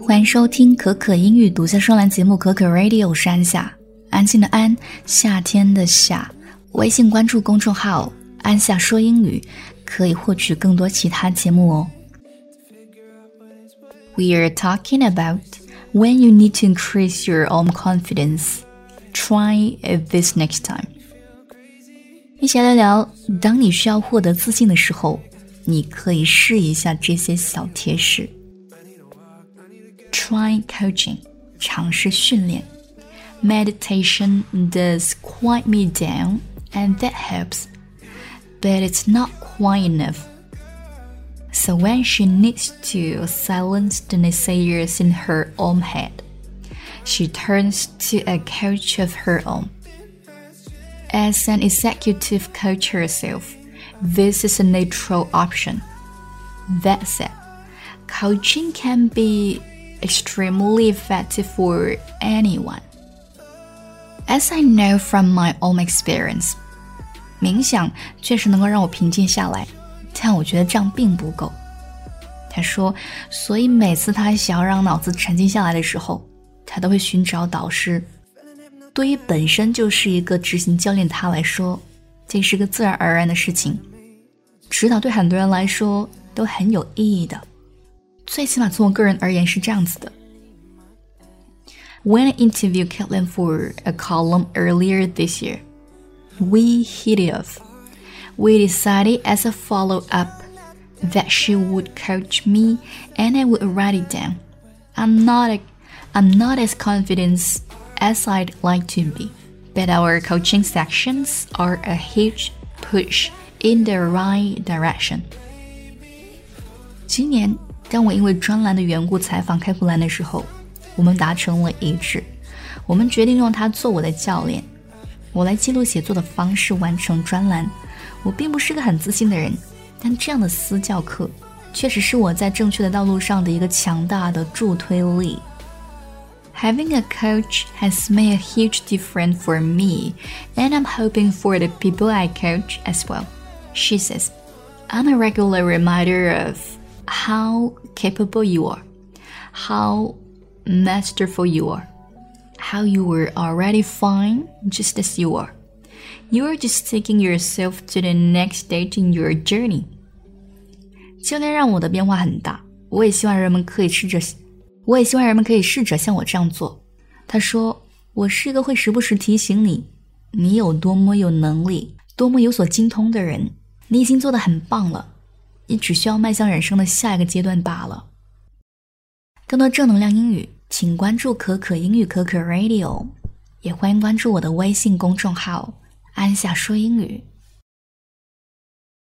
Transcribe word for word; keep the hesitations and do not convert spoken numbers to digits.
欢迎收听可可英语独家双栏节目可可 Radio， 我是安夏，安静的安，夏天的夏。微信关注公众号安夏说英语，可以获取更多其他节目哦。We are talking about when you need to increase your own confidence. Try this next time. 一起来聊聊，当你需要获得自信的时候，你可以试一下这些小贴士。Try coaching, 尝试训练。Meditation does quiet me down, and that helps, but it's not quite enough. So when she needs to silence the naysayers in her own head, she turns to a coach of her own. As an executive coach herself, this is a natural option. That said, coaching can be extremely effective for anyone. As I know from my own experience, 冥想确实能够让我平静下来，但我觉得这样并不够。他说，所以每次他想要让脑子沉静下来的时候，他都会寻找导师。对于本身就是一个执行教练他来说，这是个自然而然的事情。指导对很多人来说都很有意义的，最起码从我个人而言是这样子的。When I interviewed Caitlin for a column earlier this year, we hit it off. We decided as a follow-up that she would coach me and I would write it down. I'm not, a, I'm not as confident as I'd like to be, but our coaching sections are a huge push in the right direction. 今年当我因为专栏的缘故采访开库兰的时候，我们达成了一致，我们决定用他做我的教练，我来记录写作的方式完成专栏。我并不是个很自信的人，但这样的私教课确实是我在正确的道路上的一个强大的助推力。Having a coach has made a huge difference for me, and I'm hoping for the people I coach as well. She says, I'm a regular reminder of how capable you are, how masterful you are, how you were already fine just as you are. You are just taking yourself to the next stage in your journey. 教练让我的变化很大，我也希望人们可以试着我也希望人们可以试着像我这样做。他说，我是一个会时不时提醒你，你有多么有能力，多么有所精通的人，你已经做得很棒了，你只需要迈向人生的下一个阶段罢了。更多正能量英语，请关注可可英语可可 Radio， 也欢迎关注我的微信公众号安夏说英语。